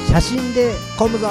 写真で混むぞー。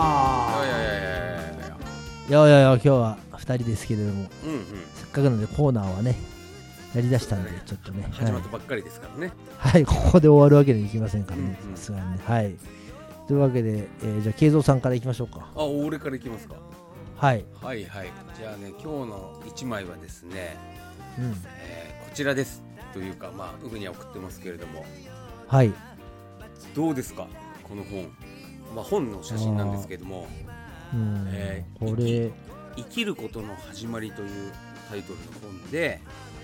いや今日は2人ですけれども、せっかくなのでコーナーはねやりだしたんで、ちょっとね始まったばっかりですからね。 はい、ここで終わるわけにはいきませんからね、さすがにね。はい、というわけで、じゃあ慶三さんからいきましょうか。 俺からいきますか。はい。じゃあね、今日の1枚はですね、こちらですというか、ウグには送ってますけれども、はい、どうですかこの本。本の写真なんですけども、これ生きることの始まりというタイトルの本で、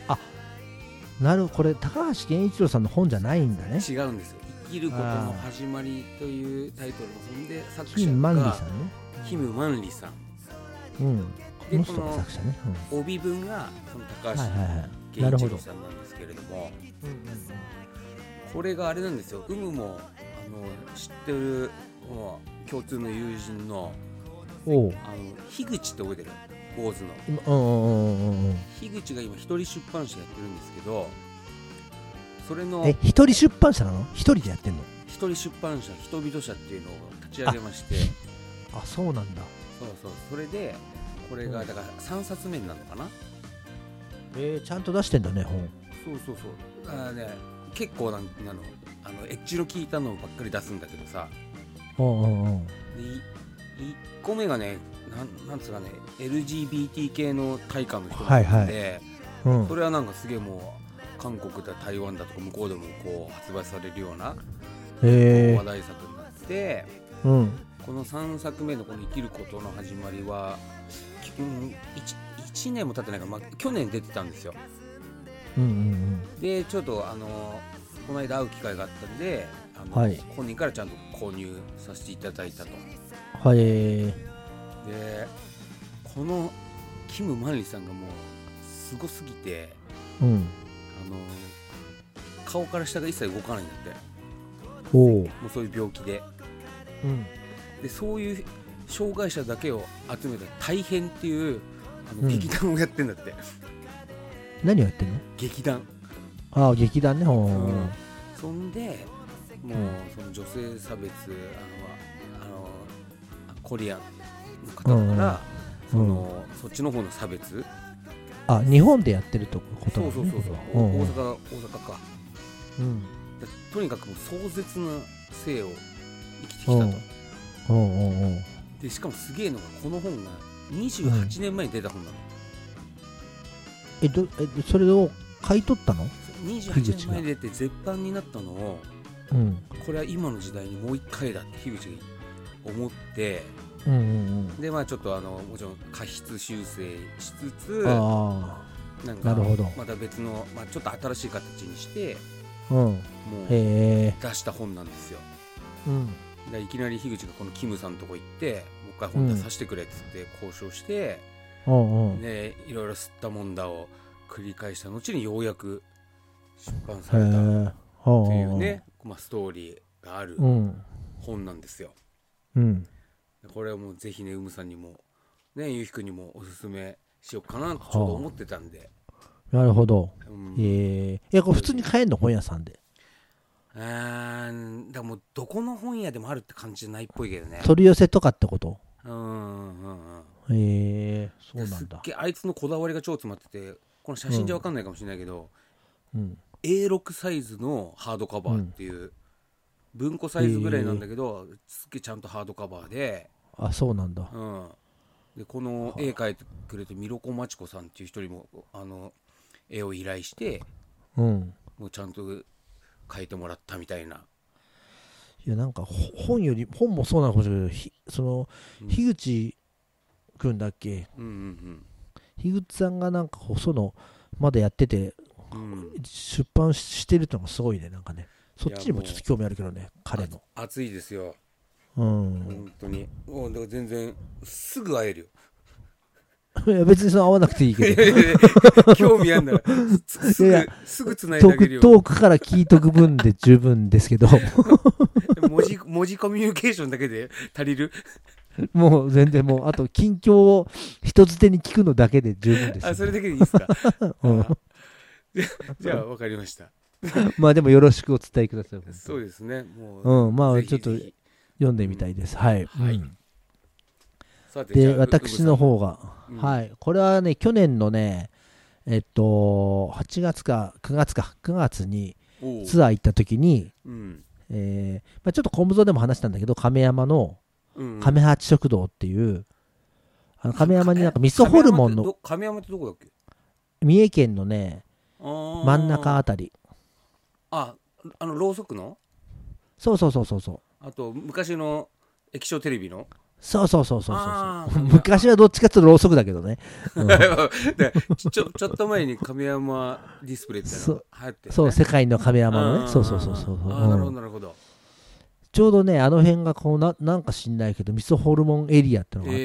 これ高橋健一郎さんの本じゃないんだね。 違うんですよ。生きることの始まりというタイトルの本で、作者がキム・マンリさんね。 キム・マンリさん。 でこの作者ね、 帯文がその高橋健一郎さんなんですけれども、これがあれなんですよ。も知ってる共通の友人の樋口って覚えてる？坊主の樋口が今一人出版社やってるんですけど、それの一人出版社なの？一人でやってんの？ 一人出版社人々社っていうのを立ち上げまして、 そうなんだ。 それでこれがだから3冊目になるのかな。 ちゃんと出してんだね、本。そうだからね、結構エッジの効いたのばっかり出すんだけどさ、で1個目がね、なんつうかね、LGBT 系の大家の人なんで、それはなんかすげえもう韓国だ台湾だとか向こうでもこう発売されるような話題作になって、この3作目のこの生きることの始まりは、1年も経ってないから、去年出てたんですよ。でちょっとこの間会う機会があったんで、本人からちゃんと購入させていただいたと。でこのキム・マンリさんがもうすごすぎて、顔から下が一切動かないんだって。もうそういう病気で、でそういう障害者だけを集めた大変っていう劇団をやってんだって。 何をやってんの？劇団。劇団ね。 そんでもうその女性差別、コリアンの方からそっちの方の差別、 日本でやってるとことだね。 大阪か。とにかくもう壮絶な生を生きてきたと。でしかもすげえのが、この本が28年前に出た本なの。 それを買い取ったの ？28年前に出て絶版になったのを、これは今の時代にもう一回だって樋口が思って、でちょっともちろん過失修正しつつ、なんかまた別の、ちょっと新しい形にして、もう出した本なんですよ。いきなり樋口がこのキムさんのとこ行って、もう一回本出させてくれっつって交渉して、でいろいろ吸ったもんだを繰り返した後にようやく出版されたっていうね、ストーリーがある本なんですよ。これはもうぜひね、さんにもね、ゆうひくんにもおすすめしようかなとちょうど思ってたんで。 なるほど。これ普通に買えんの？本屋さんで。 だからもうどこの本屋でもあるって感じじゃないっぽいけどね。 取り寄せとかってこと？そうなんだ。 すっげえあいつのこだわりが超詰まってて、この写真じゃ分かんないかもしれないけど、A6 サイズのハードカバーっていう、文庫サイズぐらいなんだけど、すっげえちゃんとハードカバーで。 そうなんだ。 でこの絵描いてくれてミロコマチコさんっていう人にも絵を依頼して、もうちゃんと描いてもらったみたいな。 いや、なんか本もそうなのかもしれないけど、その樋口くんだっけ、樋口さんがなんかまだやってて、出版してるってのがすごいね。なんかね、そっちにもちょっと興味あるけどね、彼の。 熱いですよ。本当に。もうだから全然すぐ会えるよ。 いや別に会わなくていいけど。興味あんならすぐつないであげるよ。 遠くから聞いとく分で十分ですけど。 文字コミュニケーションだけで足りる？ もう全然あと近況を人づてに聞くのだけで十分です。 それだけでいいですか？じゃあ分かりました。 でもよろしくお伝えください。 そうですね。もうちょっと読んでみたいです。はい。 はい。 で、私の方が、はい。これはね、去年のね、8月か9月にツアー行った時に、ちょっとコムゾでも話したんだけど、亀山の亀八食堂っていう、亀山になんか味噌ホルモンの、 亀山ってどこだっけ？ 三重県のね、真ん中あたり。 ろうそくの？ そう。 あと昔の液晶テレビの？ そう昔はどっちかっていうとろうそくだけどね、 ちょっと前に亀山ディスプレイってのが流行って、ね、 そう世界の亀山のね、そうなるほど。 ちょうどねあの辺がこうなんか知んないけど味噌ホルモンエリアってのがあって、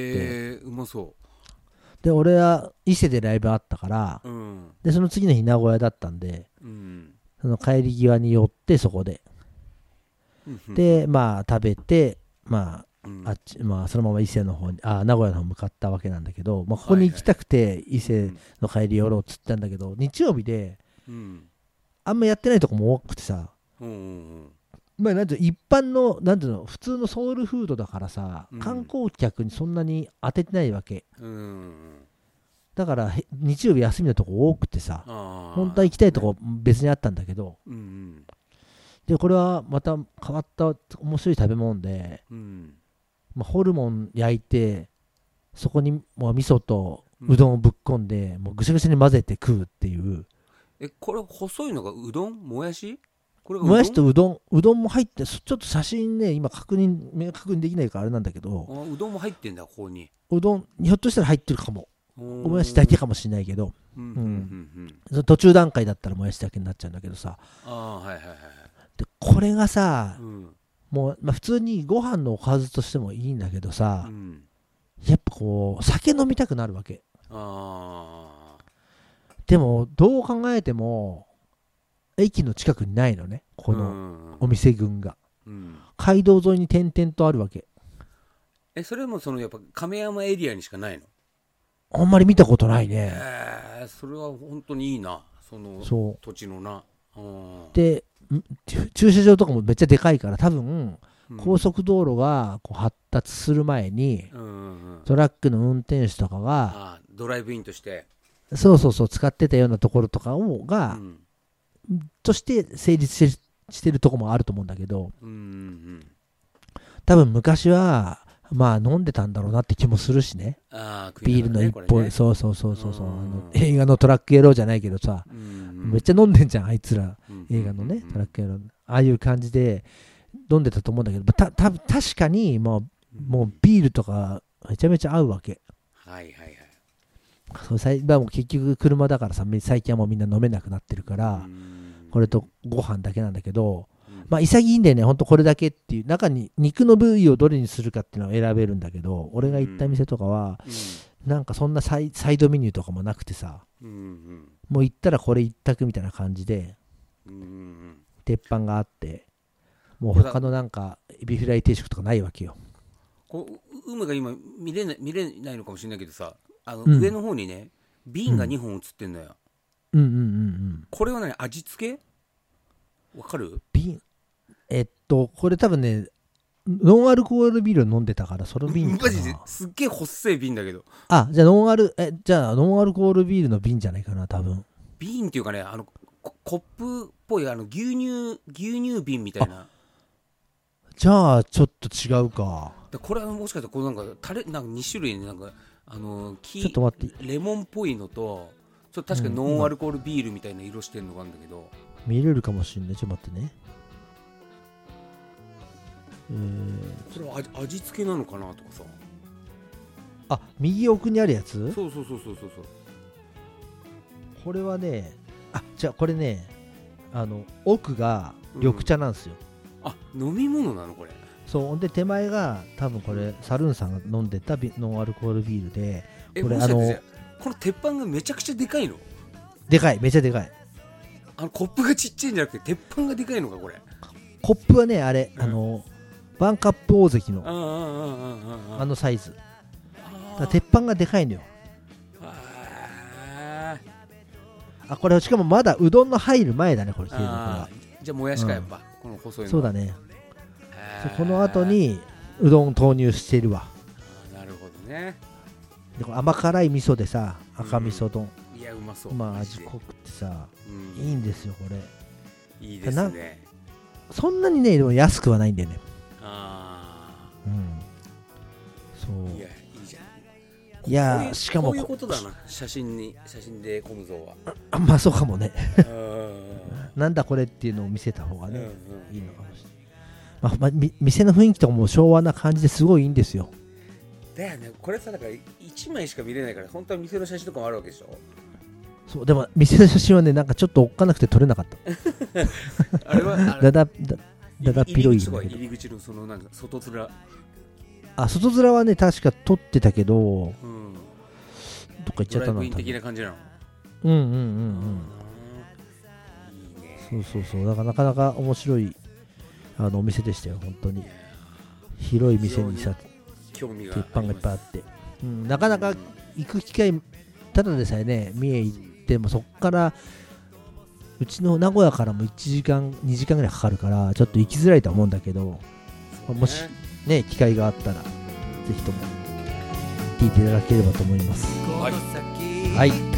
うまそう。 で俺は伊勢でライブあったから、でその次の日名古屋だったんで、その帰り際に寄ってそこで、でまあ食べてまあそのまま伊勢の方に名古屋の方向かったわけなんだけど、ここに行きたくて伊勢の帰り寄ろうっつったんだけど、日曜日で、あんまやってないとこも多くてさ、なんていう一般のなんていうの普通のソウルフードだからさ、観光客にそんなに当ててないわけ、だから日曜日休みのとこ多くてさ、本当は行きたいとこ別にあったんだけど、でこれはまた変わった面白い食べ物で、ホルモン焼いてそこにもう味噌とうどんをぶっこんで、もうぐしゃぐしゃに混ぜて食うっていう。 これ細いのがうどん？もやし？これがもやしとうどんも入って、ちょっと写真ね今確認できないからあれなんだけど、 うどんも入ってんだ。ここにうどんひょっとしたら入ってるかも。もやしだけかもしれないけど、途中段階だったらもやしだけになっちゃうんだけどさ、でこれがさ、もう、普通にご飯のおかずとしてもいいんだけどさ、やっぱこう酒飲みたくなるわけ。でもどう考えても駅の近くにないのね、このお店群が、街道沿いに点々とあるわけ。 それもやっぱ亀山エリアにしかないの？ あんまり見たことないね。 それは本当にいいな、その土地のな。 で駐車場とかもめっちゃでかいから、多分、高速道路がこう発達する前に、トラックの運転手とかがドライブインとしてそう使ってたようなところとかとして成立してるところもあると思うんだけど、多分昔は飲んでたんだろうなって気もするしね。ビールの一本、ね、そう映画のトラック野郎じゃないけどさ、めっちゃ飲んでんじゃんあいつら、映画のね、トラック野郎、ああいう感じで飲んでたと思うんだけど、確かにもうビールとかめちゃめちゃ合うわけ。もう結局車だからさ、最近はもうみんな飲めなくなってるから、これとご飯だけなんだけど、潔いんだよね、ほんとこれだけっていう。中に肉の部位をどれにするかっていうのを選べるんだけど、俺が行った店とかは、なんかそんなサイドメニューとかもなくてさ、もう行ったらこれ一択みたいな感じで、鉄板があって、もう他のなんかエビフライ定食とかないわけよ。 梅が今見れないのかもしれないけどさ、上の方にね瓶が2本映ってんのよ。これは何、味付けわかる？ 瓶、これ多分ねノンアルコールビール飲んでたから、その瓶かな。 マジですっげえ細い瓶だけど。 じゃあノンアルコールビールの瓶じゃないかな多分。 瓶っていうかね、コップっぽい牛乳瓶みたいな。 じゃあちょっと違うか。 これはもしかしたらこうなんか2種類なんかちょっと待って、 レモンっぽいのとちょっと確かにノンアルコールビールみたいな色してるのがあるんだけど、 見れるかもしんない。ちょっと待ってね。 それは味付けなのかなとかさ。 右奥にあるやつ？ そう。 これはね、じゃあこれね、奥が緑茶なんですよ。 飲み物なのこれ？ そうで手前が多分これサルーンさんが飲んでたノンアルコールビールで、これこの鉄板がめちゃくちゃでかいの？ でかい、めちゃでかい。 コップがちっちゃいんじゃなくて鉄板がでかいのかこれ？ コップはねあれ、バンカップ大関のサイズだ、鉄板がでかいのよ。これしかもまだうどんの入る前だねこれ。じゃあもやしかやっぱ、この細いの。 そうだね。 この後にうどん投入してるわ。 なるほどね。 でこれ甘辛い味噌でさ、赤味噌丼、 いやうまそう。 まあ味濃くてさ、いいんですよこれ。 いいですね。 そんなにねでも安くはないんだよね。そう。いやいいじゃん。いやしかもこういうことだな。写真でコムゾは。まあそうかもね。なんだこれっていうのを見せた方がね、いいのかもしれない。まあ店の雰囲気とかも昭和な感じですごいいいんですよ。 だよね。これさだから1枚しか見れないから本当は店の写真とかもあるわけでしょ。 そうでも店の写真はねなんかちょっとおっかなくて撮れなかった。あれはだだっ広い入り口のそのなんか外面。 外面はね確か撮ってたけど、どっか行っちゃったな。 ドライブイン的な感じなの。 いいね。そうだからなかなか面白いお店でしたよ本当に。広い店にさ鉄板がいっぱいあって、なかなか行く機会ただでさえね三重行ってもそっからうちの名古屋からも1時間2時間ぐらいかかるからちょっと行きづらいとは思うんだけど、もしね機会があったらぜひとも聞いていただければと思います。はい。